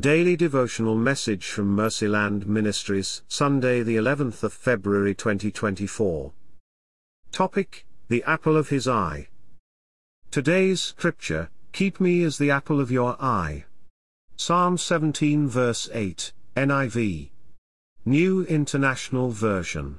Daily Devotional Message from Mercyland Ministries, Sunday the 11th of February 2024. Topic: The Apple of His Eye. Today's Scripture: Keep me as the apple of your eye. Psalm 17 verse 8, NIV. New International Version.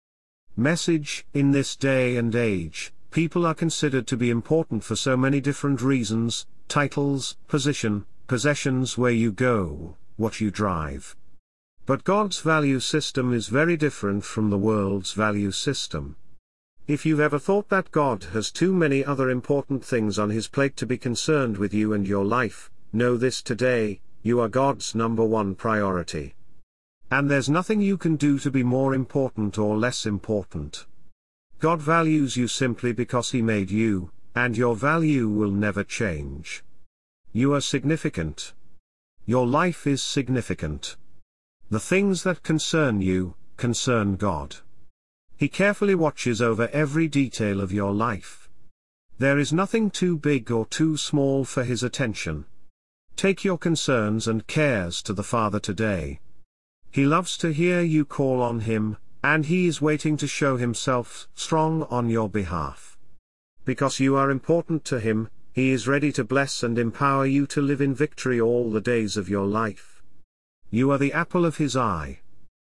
Message: In this day and age, people are considered to be important for so many different reasons: titles, position, possessions, where you go, what you drive. But God's value system is very different from the world's value system. If you've ever thought that God has too many other important things on His plate to be concerned with you and your life, know this today: you are God's number one priority. And there's nothing you can do to be more important or less important. God values you simply because He made you, and your value will never change. You are significant. Your life is significant. The things that concern you concern God. He carefully watches over every detail of your life. There is nothing too big or too small for His attention. Take your concerns and cares to the Father today. He loves to hear you call on Him, and He is waiting to show Himself strong on your behalf. Because you are important to Him, He is ready to bless and empower you to live in victory all the days of your life. You are the apple of His eye.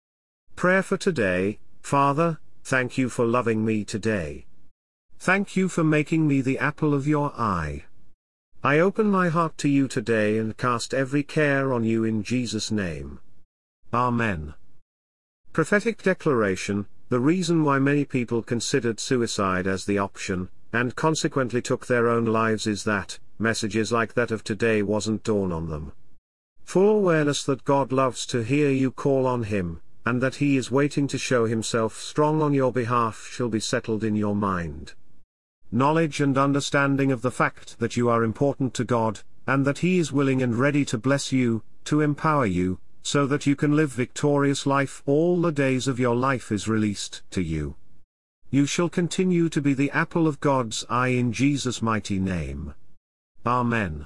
Prayer for today: Father, thank you for loving me today. Thank you for making me the apple of your eye. I open my heart to you today and cast every care on you in Jesus' name. Amen. Prophetic declaration: The reason why many people considered suicide as the option, and consequently took their own lives, is that messages like that of today wasn't dawn on them. Full awareness that God loves to hear you call on Him, and that He is waiting to show Himself strong on your behalf shall be settled in your mind. Knowledge and understanding of the fact that you are important to God, and that He is willing and ready to bless you, to empower you, so that you can live victorious life all the days of your life, is released to you. You shall continue to be the apple of God's eye in Jesus' mighty name. Amen.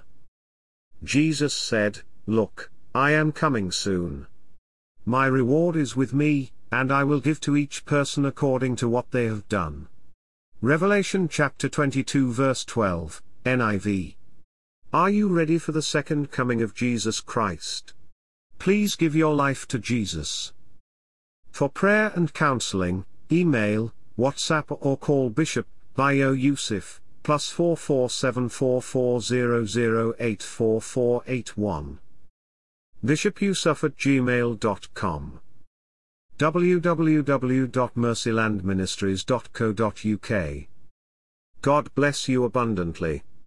Jesus said, "Look, I am coming soon. My reward is with me, and I will give to each person according to what they have done." Revelation chapter 22 verse 12, NIV. Are you ready for the second coming of Jesus Christ? Please give your life to Jesus. For prayer and counseling, email, WhatsApp or call Bishop Bayo Yusuf, +447440084481. bishopyusuf@gmail.com. www.mercylandministries.co.uk. God bless you abundantly.